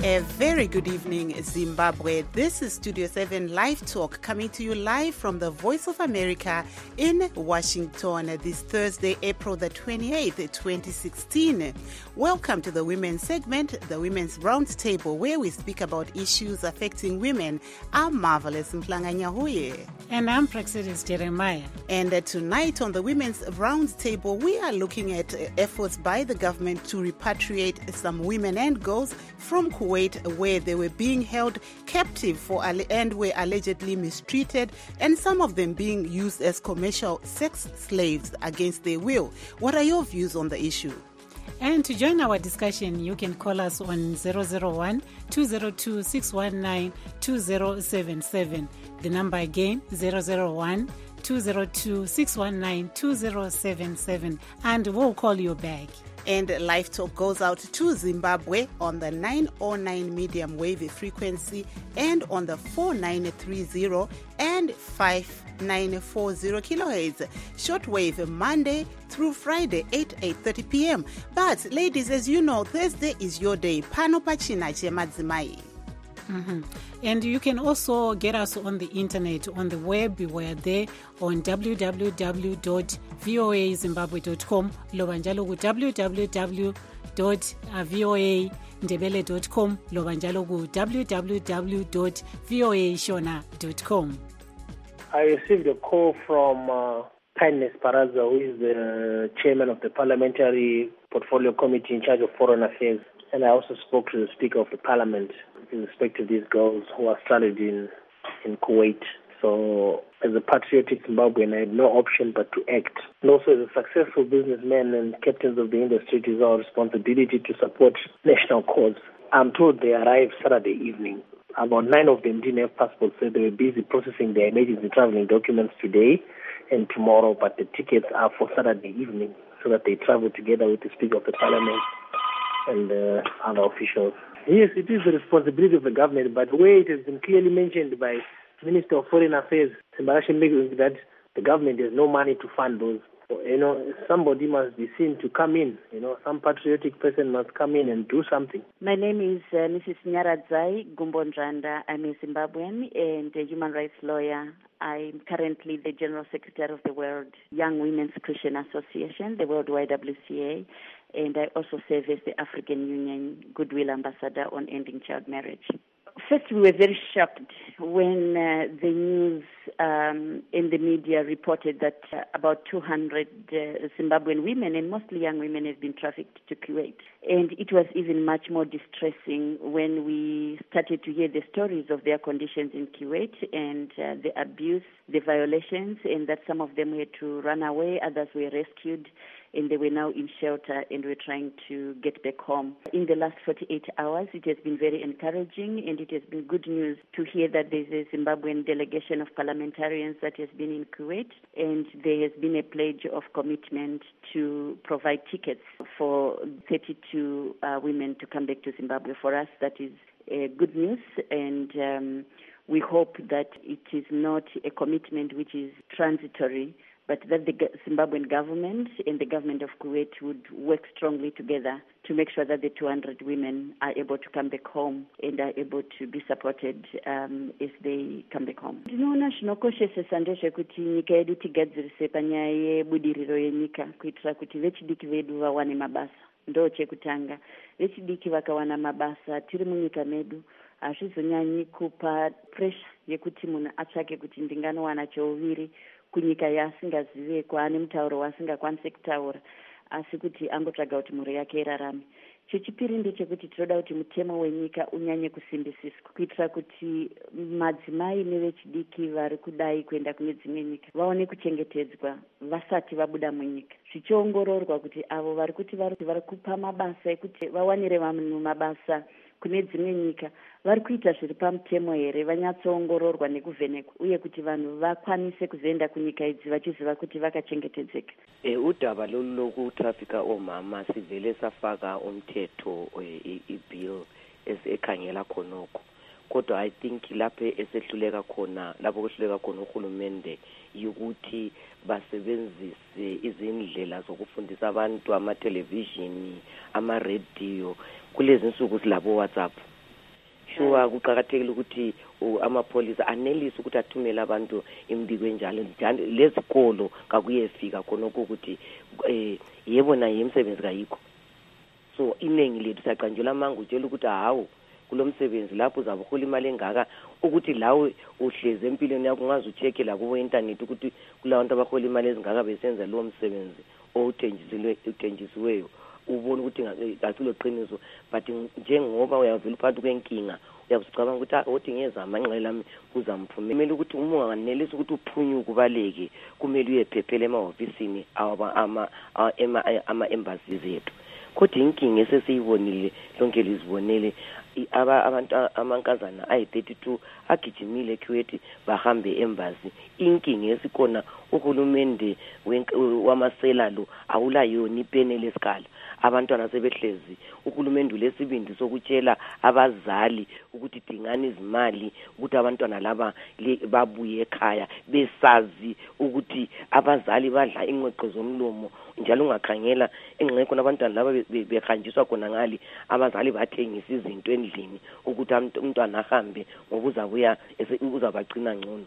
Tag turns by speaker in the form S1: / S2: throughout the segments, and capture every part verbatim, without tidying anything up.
S1: A very good evening, Zimbabwe. This is Studio seven Live Talk, coming to you live from the Voice of America in Washington this Thursday, April the twenty-eighth, twenty sixteen. Welcome to the Women's segment, the Women's Roundtable, where we speak about issues affecting women. I'm Marvelous Mplanga-Nyahuye.
S2: And I'm Praxidis Jeremiah.
S1: And uh, tonight on the Women's Roundtable, we are looking at uh, efforts by the government to repatriate some women and girls from Kuwait, where they were being held captive for and were allegedly mistreated, and some of them being used as commercial sex slaves against their will. What are your views on the issue?
S2: And to join our discussion, you can call us on zero zero one, two zero two, six one nine, two zero seven seven. The number again, zero zero one, two zero two, six one nine, two zero seven seven. And we'll call you back.
S1: And Live Talk goes out to Zimbabwe on the nine oh nine medium wave frequency and on the four nine three zero and five nine four zero kilohertz. Shortwave Monday through Friday, eight, eight thirty p.m. But ladies, as you know, Thursday is your day. Pano pachina chemadzimai.
S2: Mm-hmm. And you can also get us on the internet, on the web. We're there on w w w dot voa zimbabwe dot com, lobanjalo ku w w w dot voa ndebele dot com, lobanjalo ku w w w dot voa shona dot com.
S3: I received a call from uh, Kindness Paraza, who is the chairman of the Parliamentary Portfolio Committee in charge of Foreign Affairs. And I also spoke to the Speaker of the Parliament in respect to these girls who are stranded in, in Kuwait. So as a patriotic Zimbabwean, I had no option but to act. And also as a successful businessman and captains of the industry, it is our responsibility to support national cause. I'm told they arrived Saturday evening. About nine of them didn't have passports, so they were busy processing their emergency traveling documents today and tomorrow, but the tickets are for Saturday evening so that they travel together with the Speaker of the Parliament and uh, other officials. Yes, it is the responsibility of the government, but where it has been clearly mentioned by Minister of Foreign Affairs, that the government has no money to fund those. You know, somebody must be seen to come in. You know, some patriotic person must come in and do something.
S4: My name is uh, Missus Nyaradzai Gumbondrando. I'm a Zimbabwean and a human rights lawyer. I'm currently the General Secretary of the World Young Women's Christian Association, the World Y W C A, and I also serve as the African Union Goodwill Ambassador on ending child marriage. First, we were very shocked when uh, the news um, in the media reported that uh, about two hundred uh, Zimbabwean women, and mostly young women, have been trafficked to Kuwait. And it was even much more distressing when we started to hear the stories of their conditions in Kuwait and uh, the abuse, the violations, and that some of them had to run away, others were rescued, and they were now in shelter and were trying to get back home. In the last forty-eight hours, it has been very encouraging, and it has been good news to hear that there's a Zimbabwean delegation of parliamentarians that has been in Kuwait, and there has been a pledge of commitment to provide tickets for thirty-two uh, women to come back to Zimbabwe. For us, that is uh, good news, and um, we hope that it is not a commitment which is transitory, but that the Zimbabwean government and the government of Kuwait would work strongly together to make sure that the two hundred women are able to come back home and are able to be supported um, as they come back home. Tinoona zvinokoshesesa ndezvekuti nyika yedu tigadzirise panyaya yebudiriro yenyika kuitira kuti vechidiki vedu vawane mabasa. Ndo chekutanga. Vechidiki vakawana mabasa tiri munyika medu hazvizonyanyi kupa pressure yekuti munhu atsvake kuti ndinganowana cheuviri kunyika yaasingazive, kwaane mutauro waasingakwanisi kutaura, asi kuti angotsvaga kuti mhuri yake irarame. Chechipiri ndechekuti tinoda kuti mutemo wenyika unyanye kusimbisiswa kuitira kuti madzimai nevechidiki vari kudai kuenda kune dzimwe nyika vaone kuchengetedzwa vasati vabuda munyika, zvichiongororwa kuti avo vari kuti vari kupa mabasa ekuti vawanire vanhu mabasa kune dzimwe nyika vari kuita zviri pamutemo here, vanyatsoongororwa nekuvhenekwa, uye kuti vanhu vakwanise kuzoenda kunyika idzi vachiziva kuti vakachengetedzeka.
S5: E, udaba lolu lokutrafika omama sivele safaka umthetho i-bill ekhangela khonokho, kodwa I think lapho esehluleka khona, lapho kuhluleka khona uhulumende yukuthi basebenzise izindlela zokufundisa abantu, ama-television, ama-radio. Kulezi nsuku silabo WhatsApp, sure kuqakathekile ukuthi amapholisa anelise ukuthi athumele abantu imbiko enjalo lezikolo kakuyefika khona ukuthi eh yebo na yemsebenzi kayikho. So iningi lethu saqanjula amanga utshela ukuthi hawo kulomsebenzi lapho uzabuhola imali engaka ukuthi lawe uhleze empilweni yakho ungaze ucheke la kubo internet ukuthi kulabantu abahola imali ezingaka besenza lo msebenzi othenjisiwe uthenjisiweyo ubona ukuthi ngasilo qiniso but njengoba uyavela uphathu kwenkinga uyabusicabanga ukuthi othi ngeza amanqela ami kuzamphumela ukuthi uma unganelisa ukuthi uphunyuke kubaleke kumele uyephephela emahofisini ama ama ama embassies ethu. Kodwa inkinga esesiyibonile lonke lizibonele aba abantu amankazana ayi thirty-two agijimile eKuwait bahambe embassy. Inkinga esikona uhulumende wamasela lo awulayoni ipene lesikala abantwana sebehlezi uhulumende lesibindi sokutshela abazali ukuthi dingani izimali ukuthi abantwana laba babuye ekhaya besazi ukuthi abazali badla ingqeqo zomlomo njalo ungakhangela engqeko nabantwana laba behanjiswa khona ngali abazali bathengisa izinto endlini ukuthi umntwana ahambe ngoba uzabuya uzabagcina ngcono.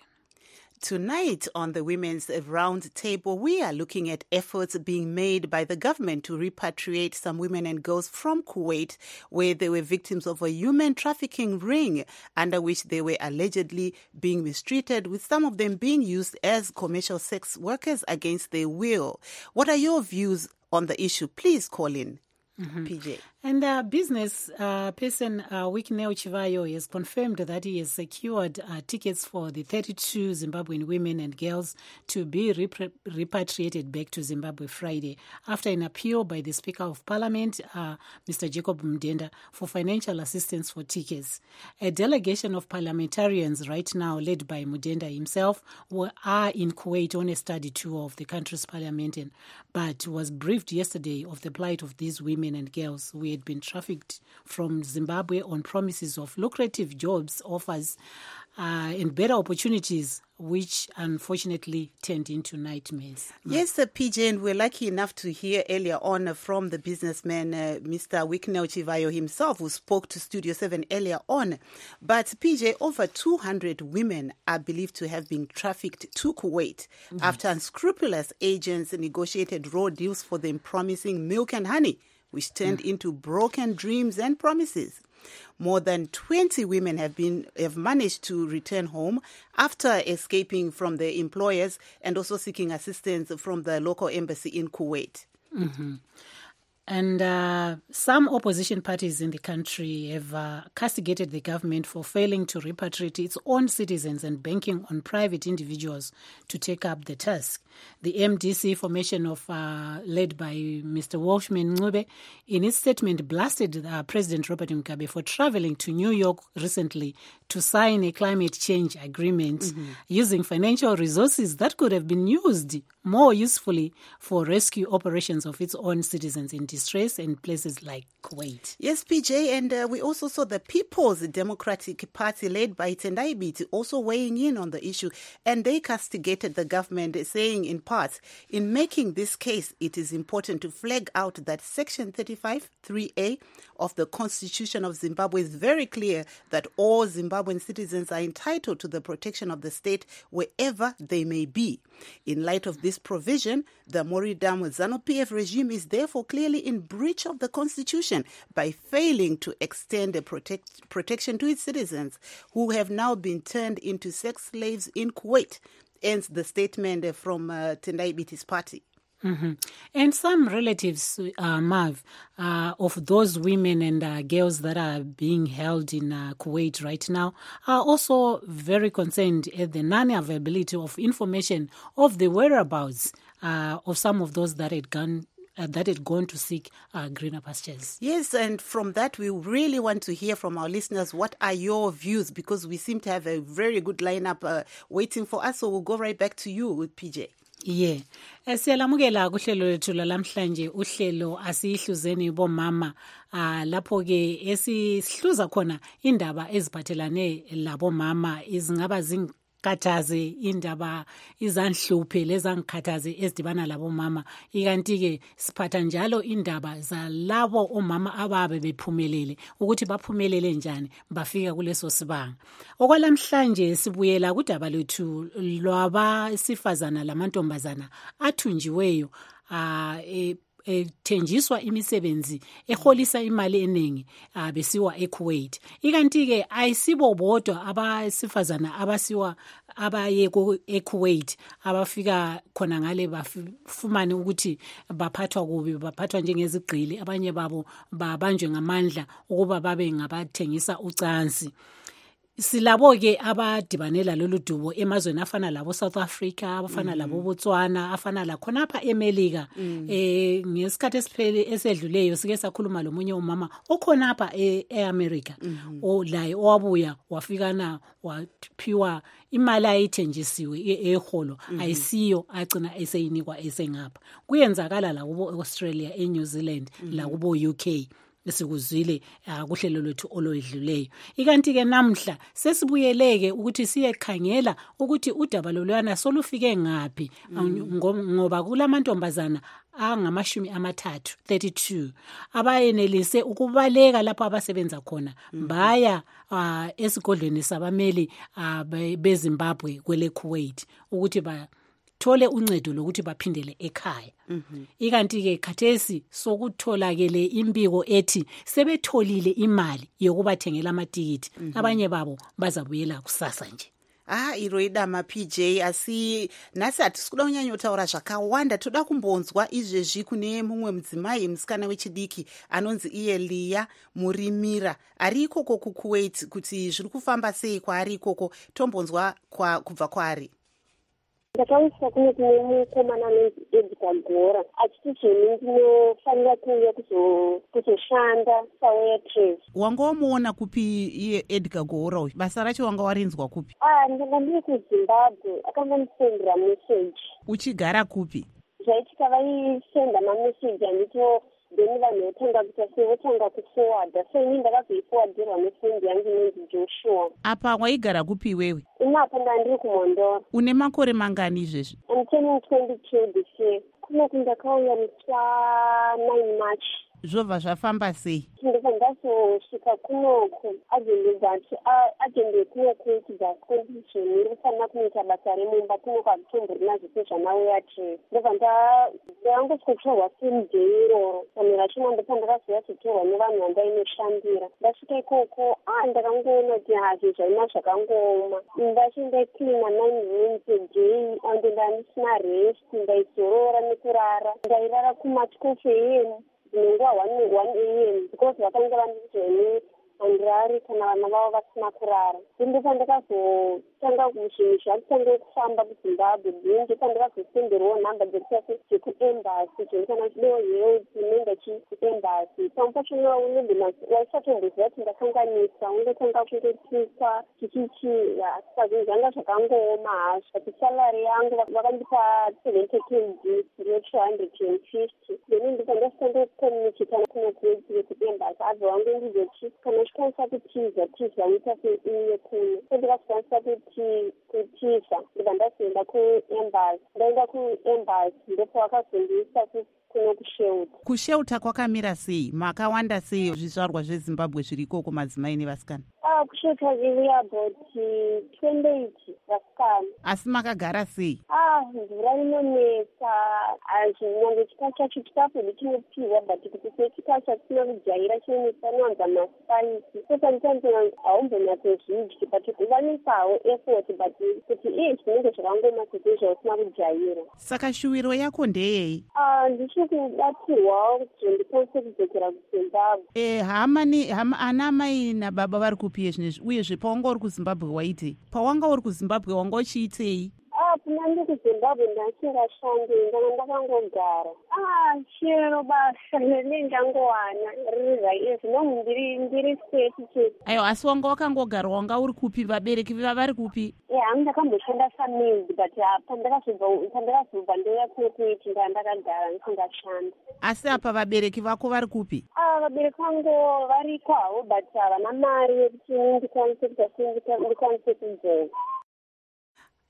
S1: Tonight on the Women's Round Table, we are looking at efforts being made by the government to repatriate some women and girls from Kuwait, where they were victims of a human trafficking ring under which they were allegedly being mistreated, with some of them being used as commercial sex workers against their will. What are your views on the issue? Please call in. Mm-hmm. P J.
S2: And the uh, business uh, person, uh, Wikineo Chivayo, has confirmed that he has secured uh, tickets for the thirty-two Zimbabwean women and girls to be repri- repatriated back to Zimbabwe Friday after an appeal by the Speaker of Parliament, uh, Mister Jacob Mdenda, for financial assistance for tickets. A delegation of parliamentarians right now, led by Mdenda himself, were, are in Kuwait on a study tour of the country's parliament, and, but was briefed yesterday of the plight of these women and girls who had been trafficked from Zimbabwe on promises of lucrative jobs offers uh, and better opportunities, which unfortunately turned into nightmares.
S1: Yes, uh, P J, and we're lucky enough to hear earlier on uh, from the businessman, uh, Mister Wikineo Chivayo himself, who spoke to Studio seven earlier on. But P J, over two hundred women are believed to have been trafficked to Kuwait mm-hmm. after unscrupulous agents negotiated raw deals for them, promising milk and honey, which turned mm-hmm. into broken dreams and promises. More than twenty women have been have managed to return home after escaping from their employers and also seeking assistance from the local embassy in Kuwait.
S2: Mm-hmm. And uh, some opposition parties in the country have uh, castigated the government for failing to repatriate its own citizens and banking on private individuals to take up the task. The M D C formation of uh, led by Mister Walshman Ncube, in its statement, blasted uh, President Robert Mugabe for traveling to New York recently to sign a climate change agreement mm-hmm. using financial resources that could have been used more usefully for rescue operations of its own citizens in distress in places like Kuwait.
S1: Yes, P J, and uh, we also saw the People's Democratic Party led by Tendai Biti also weighing in on the issue, and they castigated the government, saying in part, in making this case, it is important to flag out that Section thirty-five three A of the Constitution of Zimbabwe is very clear that all Zimbabwean citizens are entitled to the protection of the state wherever they may be. In light of this provision, the Moridam ZANU-P F regime is therefore clearly in breach of the Constitution by failing to extend a protect, protection to its citizens who have now been turned into sex slaves in Kuwait, ends the statement from uh, Tendai Biti's party.
S2: Mm-hmm. And some relatives, uh, Mav, uh, of those women and uh, girls that are being held in uh, Kuwait right now are also very concerned at the non-availability of information of the whereabouts uh, of some of those that had gone Uh, that had gone to seek uh, greener pastures.
S1: Yes, and from that, we really want to hear from our listeners. What are your views? Because we seem to have a very good lineup uh, waiting for us. So we'll go right back to you with P J.
S2: Yeah. Siyalamukela kuhlelo lethu lamhlanje uhlelo asihluzeni bomama ah lapho ke esihluza khona indaba eziphathelane labo mama izingaba zingikhathaze indaba izanhluphe lezangikhathaze ezidibana labo mama, ikanti ke siphatha njalo indaba zalabo omama ababe bephumelele ukuthi baphumelele njani bafika kuleso sibanga. Okwalamhlanje sibuyela kudaba lethu lwabasifazana lamantombazana athunjiweyo a e, ethenjiswa imisebenzi eholisa imali eningi besiwa eKuwait. Ikanti ke ayisibo bodwa abasifazana abasiwa abaye eKuwait abafika khona ngale bafumane ukuthi baphathwa kubi, baphathwa njengezigqili, abanye babo babanjwe ngamandla ukuba babe ngabathengisa ucansi. Silabo ke abadibanela lolu dubo emazweni afana labo South Africa, abafana mm-hmm. labo Botswana, afana la khonapha eMelika. Mm. Eh ngesikhathi esiphele esedluleyo sike sakhuluma lomunye umama okhonapha eAmerica. Mm-hmm. O laye owabuya wafika na waphiwa imali ayithenjisiwe eholo mm-hmm. ayisiyo agcina eseyinikwa esengapha. Kuyenzakala la kubo Australia, eNew Zealand, mm-hmm. la kubo U K. Esikuzwile kuhlelo lwethu olwedluleyo. Ikanti ke namhla sesibuyeleke ukuthi siyekhangela ukuthi udaba lolwana solufike ngapi mm. ngoba kulamantombazana angamashumi amathathu thirty-two abayenelise ukubaleka lapho abasebenza khona mm. baya uh, esigodlweni sabameli uh, beZimbabwe kwele Kuwait ukuthi ba thole uncedo lokuthi baphindele ekhaya. Mm-hmm. Ikanti ke khathesi sokutholakele imbiko ethi sebetholile imali yokubathengela amatikiti. Mm-hmm. Abanye babo bazabuyela kusasa nje.
S1: Ah, iroida ma P J asi nasi atikuda kunyanya kutaura zvakawanda, toda kumbonzwa izvezvi kune mumwe mudzimai musikana wechidiki anonzi iye Lia Murimira ari ikoko kuKuwait kuti zviri kufamba sei kwaari ikoko, tombonzwa kwa kubva kwaari.
S6: Ndakausa kune kune mukomana anonzi Edgar Gora achiti zveni ndinofanira kuuya kuzoshanda sawaitress.
S1: Wanga wamuona kupi iye Edgar Gora uyu? Basa racho wanga warinzwa kupi?
S6: Ah, ndanga ndiri kuZimbabwe, akangondisendera message.
S1: Uchigara kupi?
S6: Zvaitika vaisenda mamessage andito then vanhu votanga kuita sevotanga kuforwarda, so ini ndakazoiforwardirwa nefrendi yangu inonzi Joshua.
S1: Apa waigara kupi wewe?
S6: Inapa ndandiri kuMondoro.
S1: Une makore mangani izvezvi?
S6: I'm turning twenty-two this year. Kuno kundakauya musa nine March.
S1: Zvobva zvafamba sei?
S6: Ndobva ndazosvika kunoko agende dzati agende kunoko kuti dzacondition iri kufanira kunoita basa remumba kunoko akutomborina zvese zvamawaitress. Ndobva ndangosikotorwa semudhei iroro panera chino ndopa ndakazoya kutorwa nevanhu vandainoshandira. Ndasvika ikoko ah ndakangoona kuti hazvo zvaima zvakangooma. Ndachindaicleana nine rooms a day ande ndandisina rest, ndaizorora nekurara, ndairara kumatikofu emu nguva one a m because vakanga vandizveni handirari kana vana vavo vasina kurara. Ndipo ndakazotanga zvinhu zvakutanga kufamba kuZimbabwe, ndinge pandakazosenderawo nhamba dzekuembassy zvenikana chidewo health nenda chikuembassy. Pampachona unogona waisatomboziva kuti ndakanganisa, undotanga kungotiswa chichichi saka zvinhu zvanga zvakangooma hazvo. But salary yangu vakandipa seventy kg ndo two hundred fifty. Then ndipo ndasitanga kucommunicata kuno kuembassy abva wangu ndizoti kana uchikwanisa kutiza tiza uita seiye kuno. So ndikazikwanisa kuti kutiza ndobva ndazoenda kuembassy. Ndaenda kuembassy ndipo vakazondiisa kuno kushelter.
S1: Kushelter kwakamira sei? Makawanda sei zvizvarwa zveZimbabwe zviri ikoko madzimai nevasikana?
S6: Ah, kushelter zviri about twenty-eight vasikana.
S1: Asi makagara sei?
S6: Ah, mvura inonetsa, nyangwe chikafu chacho chikafu ndichinopihwa but kuti chikafu chatisina kujaira chinonetsa nowanza maspice. So sometimes haumbonyatsozvidyi but kuvanesawo effort but kuti iye chinenge zvakangoma kuti zvausina kujaira.
S1: Saka shuwiro yako ndeyei?
S6: Ah, ndichiri kubatsirwa kuti ndikwanise kudzokera kuZimbabwe.
S1: Eh, hama ni hama ana mai nababa vari kupi zvinezvi? Uyezve pawanga uri kuZimbabwe waitei? Pawanga uri kuZimbabwe wanga uchiitei?
S6: Ah, kuna ndi kuZimbabwe ndasingashandi, ndanga ndakangogara. Ah, chero basa nendangowana riri raizvi nomu ndiri ndiri state chete.
S1: Ayo, asi wanga wakangogara, wanga uri kupi? Vabereki vari kupi?
S6: Eh, hangu ndakamboshanda samild but pandakazobva pandakazobva ndoya kunokuiti ndandakagara ndisingashanda.
S1: Asi apa vabereki vako vari kupi?
S6: Ah, vabereki vangu variko havo but havana mari yekuti ndikwanise kuti ndikwanise kudzoka.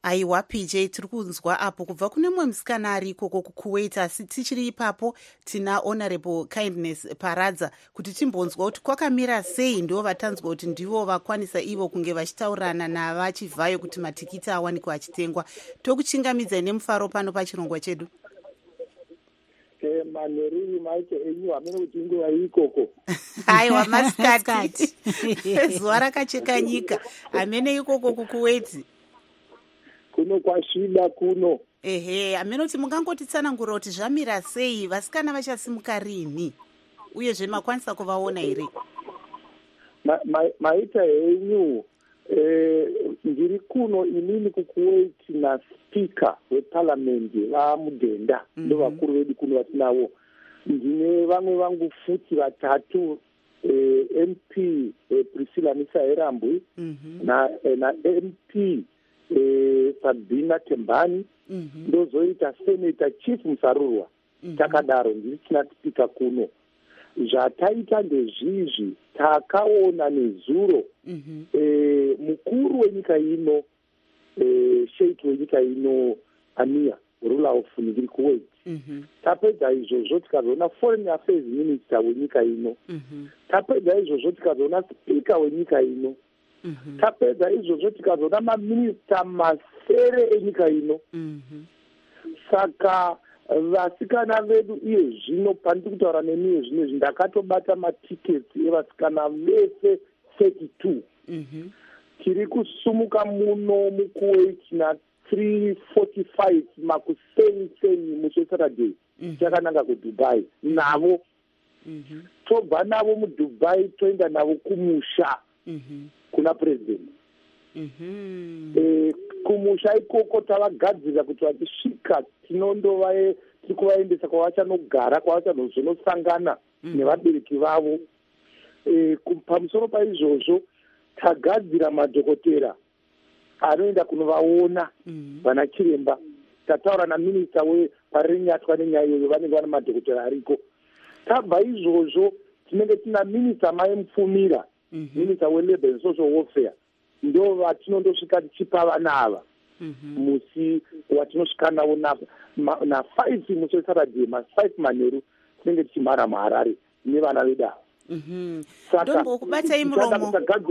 S1: aiwa P J, tiri kunzwa apo kubva kune mumwe musikana ari ikoko kukuwait, asi tichiri ipapo tina Honorable Kindness Paradza kuti timbonzwa kuti kwakamira sei. Ndo vatanzwa kuti ndivo vakwanisa ivo kunge vachitaurirana navachivhayo kuti matikiti awanikwa achitengwa. Tokuchingamidzai nemufaro pano pachirongwa chedu.
S7: Maneri maite enyu amene kuti nguva ikoko.
S1: Aiwa masikati. Zuva rakacheka nyika. Amene ikoko kukuwait.
S7: Kuno kwashida kuno.
S1: Ehe, amene kuti mungangotitsanangura kuti zvamira sei, vasikana vachasimuka rini? Uyezve makwanisa kuvaona here?
S7: Ma, ma, maita henyu eh, ndiri kuno inini kukuwait na speaker weparlamendi vaMudhenda, mm -hmm. ndo vakuru vedu kuno vatinavo. Ndine vamwe vangu futi vatatu, eh, M P eh, Priscilla Misaherambwi, mm -hmm. na, eh, na M P eh, Sabina Tembani, mm -hmm. ndozoita Senator Chief Musarurwa. Mm -hmm. Takadaro ndiri tina speaker kuno. Zvataita ndezvizvi takaona nezuro, mm -hmm. e, mukuru wenyika ino, e, sheikh wenyika ino Ania ruler of ndiri Kuwait. Mm -hmm. Tapedza izvozvo tikazoona foreign affairs minister wenyika ino. Mm -hmm. Tapedza izvozvo tikazoona speaker wenyika ino. Mm -hmm. Tapedza izvozvo tikazoona maminista masere enyika ino. Mm -hmm. Saka vasikana vedu iye zvino pandiri kutaura nemiye zvino ndakatobata matiketi evasikana vese thirty-two. Mm-hmm. Tiri kusumuka muno mukuwait na three forty-five makuseni-seni muSaturday. Mm-hmm. Takananga kuDubai navo. Mm-hmm. Tobva navo muDubai toenda navo kumusha. Mm-hmm. kuna president. Mm-hmm. E, kumusha ikoko tavagadzira kuti vachisvika tinondova tiri kuvaendesa kwavachanogara kwavachanozvinosangana mm-hmm. nevabereki vavo. E, pamusoro paizvozvo tagadzira madhokotera anoenda kunovaona mm-hmm. vana chiremba. Tataura naminista weparenyatwa nenyaya iyoyo vanenge vana madhokotera ariko. Tabva izvozvo tinenge tina minista Mai Mupfumira, mm-hmm. minista weLabour and Social Welfare, ndo vatinondosvika tichipa vana ava mm-hmm. musi watinosvika navo na, na five musi weSaturday ma five manheru tinenge tichimhara muHarare nevana vedu ava.
S1: Mm-hmm. Ndombokubatai muromo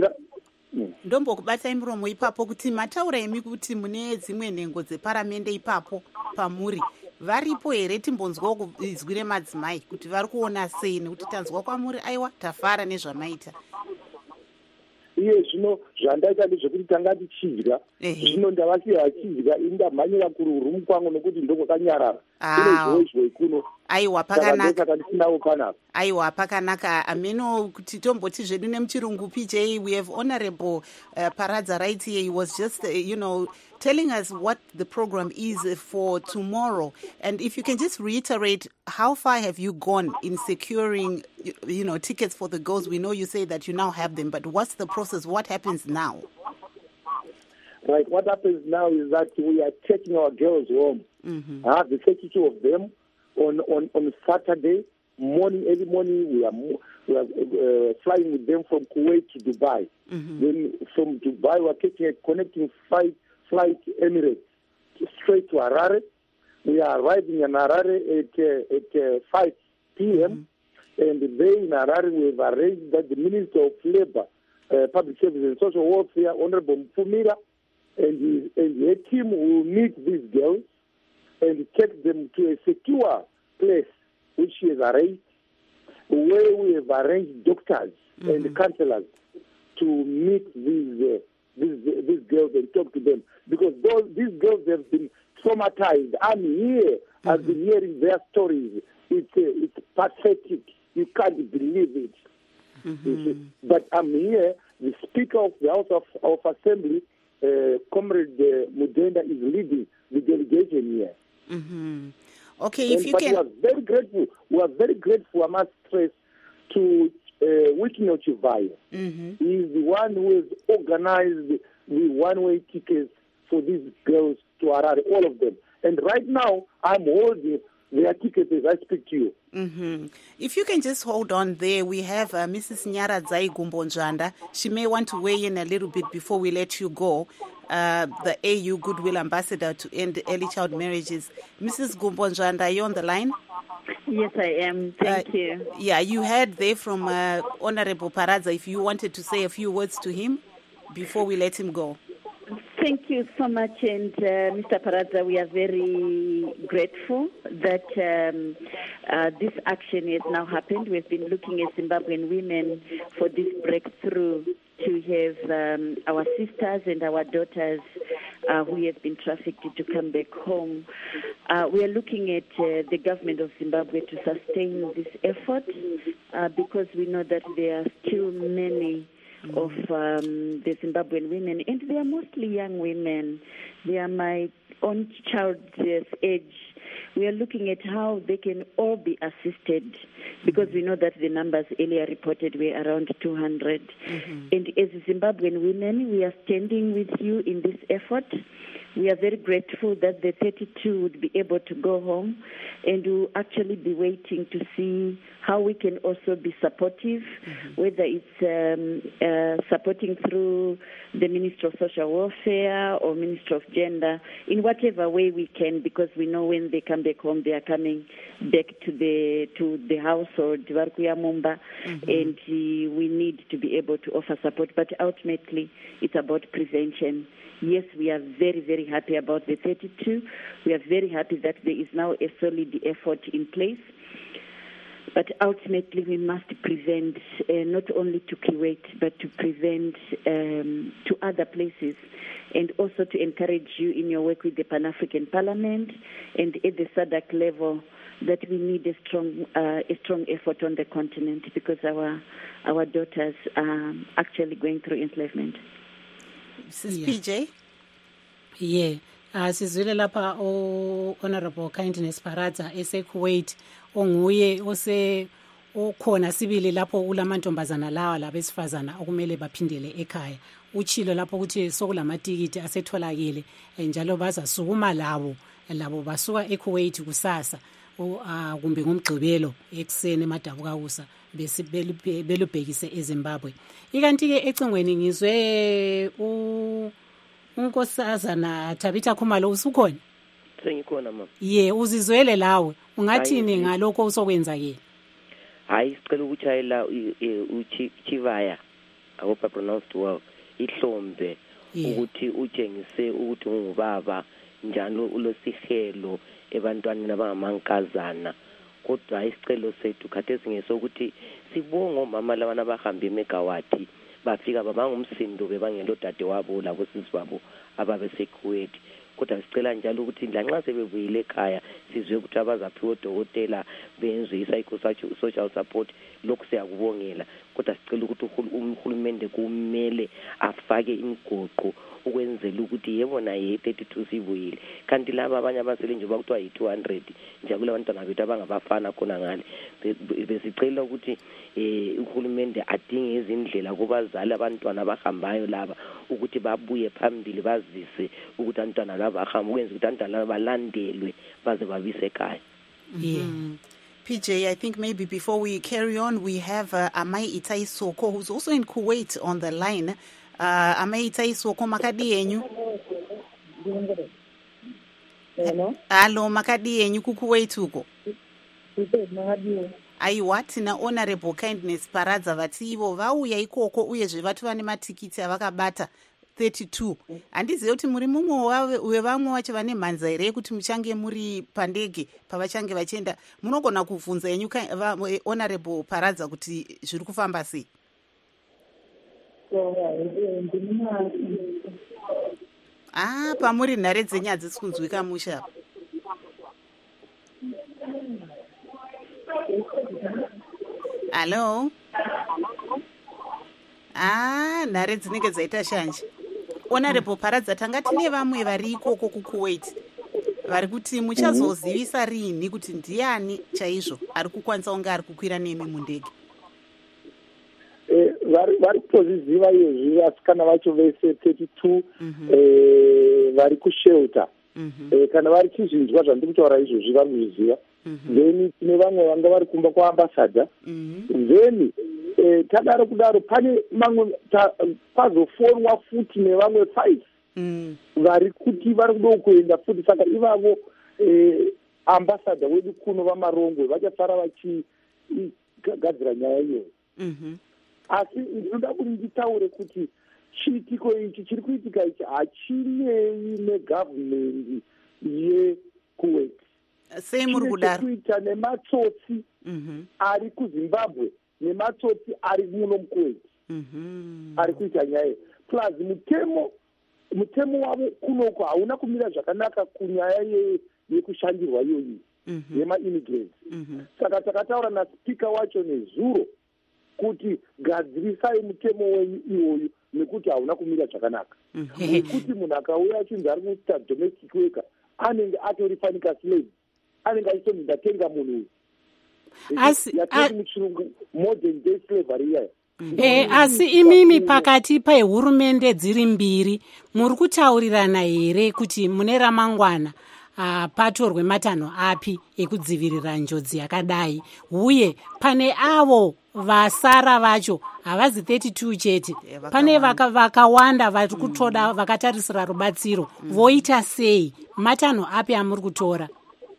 S1: ndombokubatai muromo ipapo kuti mataura imi kuti mune dzimwe nhengo dzeparamende ipapo pamuri varipo here? Timbonzwawo izwi remadzimai kuti vari kuona sei, nekuti tanzwa kwamuri aiwa tafara nezvamaita.
S7: Iye zvino zvandaita ndezvekuti tanga tichidya zvino ndavasiya vachidya ini ndamhanyira kururumu kwangu nokuti ndokwakanyarara kune zvoizvo ikuno.
S1: Aiwa pakanaka,
S7: ndisinawo panapa.
S1: Aiwa pakanaka ameno kuti tomboti zvedu nemuchirungu P J. We have Honorable uh, Paradza right here. He was just uh, you know telling us what the program is for tomorrow, and if you can just reiterate how far have you gone in securing you know tickets for the girls. We know you say that you now have them, but what's the process? What happens now?
S7: Right, what happens now is that we are taking our girls home. Mm-hmm. I have the thirty-two of them on, on, on Saturday morning, early morning. We are we are uh, flying with them from Kuwait to Dubai. Mm-hmm. Then from Dubai, we are taking a connecting flight, flight Emirates straight to Harare. We are arriving in Harare at uh, at uh, five p.m. Mm-hmm. And there in Harare, we have arranged that the Minister of Labour, uh, Public Service and Social Welfare, Honorable Mupfumira, and his, and her team will meet these girls and take them to a secure place which she has arranged, where we have arranged doctors mm-hmm. and counselors to meet these, uh, these these girls and talk to them, because those, these girls have been traumatized. I'm here. Mm-hmm. I've been hearing their stories. It's uh, it's pathetic. You can't believe it. Mm-hmm. But I'm here. The Speaker of the House of, of Assembly, uh, Comrade uh, Mudenda, is leading the delegation here.
S1: Mm-hmm. Okay, if
S7: and,
S1: you
S7: but
S1: can.
S7: We are very grateful. We are very grateful, I must stress, to uh, Wikino Chivayo. Mm-hmm. He is the one who has organized the, the one-way tickets for these girls to Harare, all of them. And right now, I'm holding their tickets as I speak to you.
S1: Mm-hmm. If you can just hold on there, we have uh, Missus Nyaradzai Gumbonjanda. She may want to weigh in a little bit before we let you go. Uh, the A U Goodwill Ambassador to End Early Child Marriages. Missus Gumbonjanda, are you on the line?
S4: Yes, I am. Thank
S1: uh,
S4: you.
S1: Yeah, you heard there from uh, Honorable Paradza. If you wanted to say a few words to him before we let him go.
S4: Thank you so much, and uh, Mister Paradza, we are very grateful that um, uh, this action has now happened. We've been looking at Zimbabwean women for this breakthrough to have um, our sisters and our daughters uh, who have been trafficked to come back home. Uh, we are looking at uh, the government of Zimbabwe to sustain this effort uh, because we know that there are still many of um, the Zimbabwean women, and they are mostly young women. They are my own child's age. We are looking at how they can all be assisted because we know that the numbers earlier reported were around two hundred. Mm-hmm. And as Zimbabwean women, we are standing with you in this effort. We are very grateful that the thirty-two would be able to go home, and we'll actually be waiting to see how we can also be supportive, mm-hmm. whether it's um, uh, supporting through the Ministry of Social Welfare or Ministry of Gender, in whatever way we can, because we know when they come back home, they are coming back to the to the household, Mumba, mm-hmm. and uh, we need to be able to offer support. But ultimately, it's about prevention. Yes, we are very, very happy about the thirty-two. We are very happy that there is now a solid effort in place. But ultimately, we must prevent, uh, not only to Kuwait, but to prevent um, to other places, and also to encourage you in your work with the Pan-African Parliament and at the S A D C level that we need a strong uh, a strong effort on the continent because our our daughters are actually going through enslavement.
S1: Sis P J?
S2: Yeah. Uh, sizwile lapha o Honorable Kindness Paradza ese-Kuwait onguye ose okhona sibili lapho kulamantombazana lawa labesifazana okumele baphindele ekhaya. Uchilo lapho ukuthi sokulamatikiti asetholakele njalo bazasukuma labo labo basuka eKuwait kusasa uh, kumbe ngomgqibelo ekseni emadabuka kusa bese belubhekise eZimbabwe. Ikanti ke ecingweni ngizwe u unkosazana Tabitha Khumalo usukhona?
S5: Sengikhona mama.
S2: Ye uzizwele lawe ungathini ngalokho usokwenza ke?
S5: Hayi sicela ukuchayela uChivaya I hope I pronounced well ihlombe ukuthi utshengise ukuthi ungubaba njalo ulosihelo ebantwaneni abangamankazana kodwa isicelo sethu khathesi ngesokuthi sibonga omama labana bahamba eMegawati bafika babangumsindo bebangelo dade wabo labo sisi babo ababeseKuwait kodwa sicela njalo ukuthi lanxa sebebuyile ekhaya sizwe ukuthi abazaphiwa odokotela benzwe i-social support lokhu siyakubongela kodwa sicela ukuthi uhulumende kumele afake imigoqo ukwenzela ukuthi yebona ye thirty-two sibuyile kanti laba abanye abasele nje bakuthiwa yi-two hundred njalo abantwana bethu abangabafana khona ngale besicela ukuthi eh uhulumende adinge izindlela kubazali abantwana abahambayo laba ukuthi babuye phambili bazise ukuthi abantwana laba bahamba ukwenza ukuthi abantwana laba balandelwe baze babise ekhaya.
S2: Yeah.
S1: P J, I think maybe before we carry on, we have uh, Amai Itai Soko, who's also in Kuwait, on the line. Uh, Amai Itai Soko, makadi yenyu?
S8: Hello?
S1: Hello, makadi yenyu kukuwait huko? Aiwa, tina Honorable Kindness Paradza vati ivo vauya ikoko uyezve vatu vane matikiti avakabata thirty-two. Handizive kuti muri mumwe wevamwe vacho vane mhanza here kuti muchange muri pandege pavachange vachienda. Munogona kubvunza yenyu Honorable Paradza kuti zviri kufamba sei? Ah, pamuri nhare dzenyu hadzisi kunzwika musha. Hello? Ah, nhare dzinenge dzaita shanje. Honorable Paradza, tanga tine vamwe vari ikoko kuKuwait vari kuti muchazozivisa rini kuti ndiani chaizvo ari kukwanisa kunge ari kukwira nemi mundege?
S7: Eh, vari vari kutoziziva izvi vasikana vacho vese thirty-two vari kushelter. Kana vari chizvinzwa zvandiri kutaura izvozvi vari kuzviziva. mm-hmm. then tine vamwe vanga vari kumba kwaambassador mm-hmm. then eh, tadaro kudaro pane mamwe pazofonwa futi nevamwe five mm. vari kuti vari kudo kuenda futi saka ivavo eh, ambassador wedu kuno vamarongwe vachafara vachigadzira nyaya iyoyo mm-hmm. asi ndinoda kuti nditaure kuti chiitiko ichi chiri kuitika ichi hachinei negavhumendi yekuwait
S1: sei muri kudaro
S7: kuita nematsotsi mm-hmm. ari kuzimbabwe nematsotsi ari muno mukuwait mm-hmm. ari kuita nyaya plus mutemo mutemo wavo kunoko hauna kumira zvakanaka kunyaya yekushandirwa iyoyi mm-hmm. yemaimmigrants mm-hmm. saka takataura naspika wacho nezuro kuti gadzirisai mutemo wenyu iwoyu nekuti hauna kumira zvakanaka nekuti munhu akauya achinzi ari kuita domestic worker anenge atorifanika slave anenge achitonzi ndatenga munhu uyu yatoti muchirungu modern day slavery iyaya
S2: Eh, asi imimi pakati pehurumende dziri mbiri muri kutaurirana here kuti mune ramangwana uh, patorwe matanho api ekudzivirira njodzi yakadai uye pane avo vasara vacho havazi thirty-two chete yeah, pane vakawanda vaka vari kutoda mm. vakatarisira rubatsiro mm. voita sei matanho api amuri kutora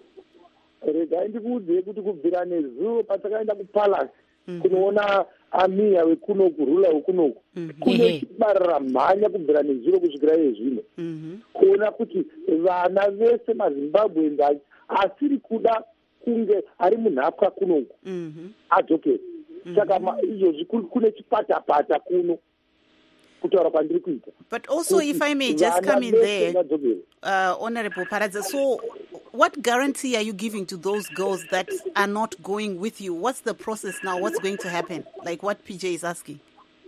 S7: regai ndikuudzei kuti kubvira nezuvo patakaenda kupalace mm. kunoona amiya wekunoku rula wekunoku mm. kune chibarira mhanya kubvira nezuro kusvikira iye zvino mm-hmm. kuona kuti vana vese mazimbabwe asiri kuda kunge ari munhapwa kunoku mm-hmm. adzokere saka mm-hmm. izvozvi kune chipatapata kuno kutaura kwandiri kuita.
S1: But also if I may just come in there, uh, Honorable Paradza, so what guarantee are you giving to those girls that are not going with you? What's the process now? What's going to happen? Like what P J is asking.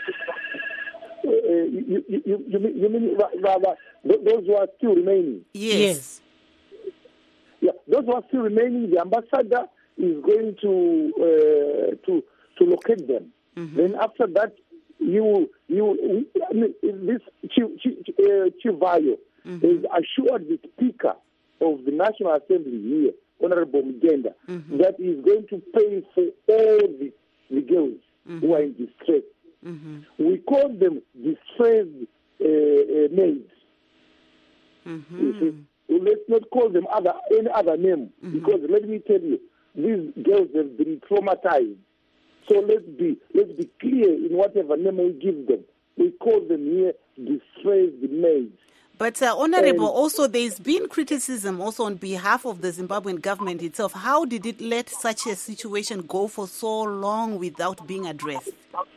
S7: Uh, you, you, you, you mean, you mean uh, those who are still remaining?
S1: Yes. yes.
S7: Yeah, those who are still remaining, the ambassador is going to uh, to to locate them. Mm-hmm. Then after that, you you I mean, this Chivayo mm-hmm. is assured the Speaker of the National Assembly here, Honorable Mugenda, mm-hmm. that he is going to pay for all the, the girls mm-hmm. who are in distress. Mm-hmm. We call them distressed uh, uh, maids. Mm-hmm. You see? Let's not call them other any other name mm-hmm. because let me tell you, these girls have been traumatized. So let's be let's be clear in whatever name we give them. We call them here distressed maids.
S1: But uh, Honorable, and also there's been criticism also on behalf of the Zimbabwean government itself. How did it let such a situation go for so long without being addressed?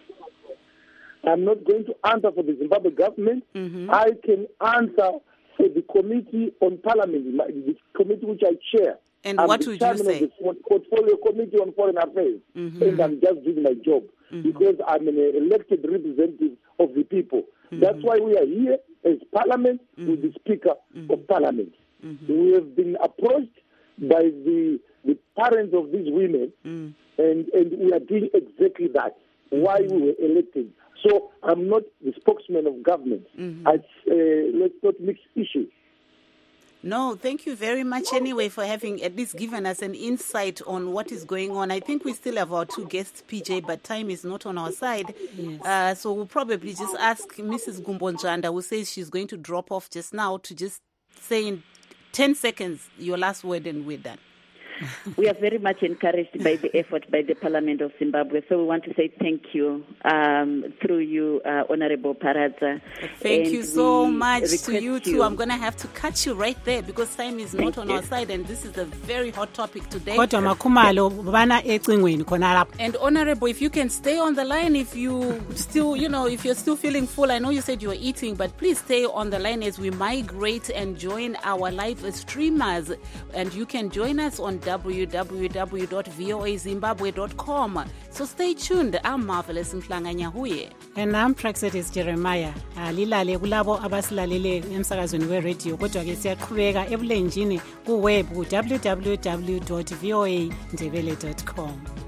S7: I'm not going to answer for the Zimbabwe government. Mm-hmm. I can answer for the Committee on Parliament, the committee which I chair.
S1: And
S7: I'm
S1: what would you say?
S7: The Portfolio Committee on Foreign Affairs, mm-hmm. and I'm just doing my job mm-hmm. because I'm an elected representative of the people. Mm-hmm. That's why we are here as Parliament mm-hmm. with the Speaker mm-hmm. of Parliament. Mm-hmm. We have been approached by the the parents of these women, mm-hmm. and, and we are doing exactly that. Mm-hmm. Why we were elected. So I'm not the spokesman of government. Mm-hmm. I, uh, let's not mix issues.
S1: No, thank you very much anyway for having at least given us an insight on what is going on. I think we still have our two guests, P J, but time is not on our side. Yes. Uh, so we'll probably just ask Missus Gumbonjanda, who says she's going to drop off just now, to just say in ten seconds your last word and we're done.
S4: We are very much encouraged by the effort by the Parliament of Zimbabwe. So we want to say thank you um, through you, uh, Honorable Paradza.
S1: Thank and you so much to you too. You. I'm going to have to cut you right there because time is thank not on you. Our side, and this is a very hot topic today. And Honorable, if you can stay on the line, if you still, you know, if you're still feeling full, I know you said you were eating, but please stay on the line as we migrate and join our live streamers. And you can join us on w w w dot v o a zimbabwe dot com. So stay tuned. I'm Marvelous Mhlanga Nyahuye.
S2: And I'm Praxetis Jeremiah. Alilale kulabo abasilalele emsakazweni we-radio kodwa ke siyaqhubeka ebulenjini ku-web ku w w w dot v o a ndebele dot com.